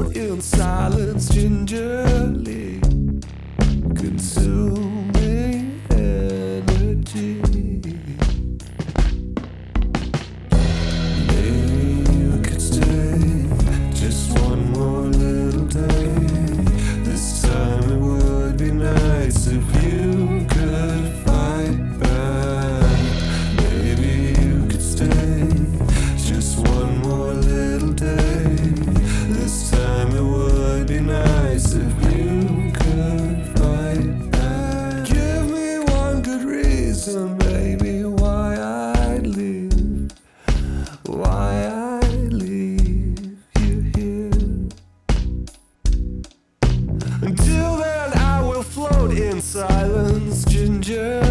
float in silence, gingerly consuming energy. Maybe you could stay just one more little day. This time it would be nice if you could fight back. Maybe you could stay just one more little day. This time it would be nice if you could fight back. Give me one good reason, baby, why I'd leave, why I'd leave you here. Until then I will float in silence, ginger.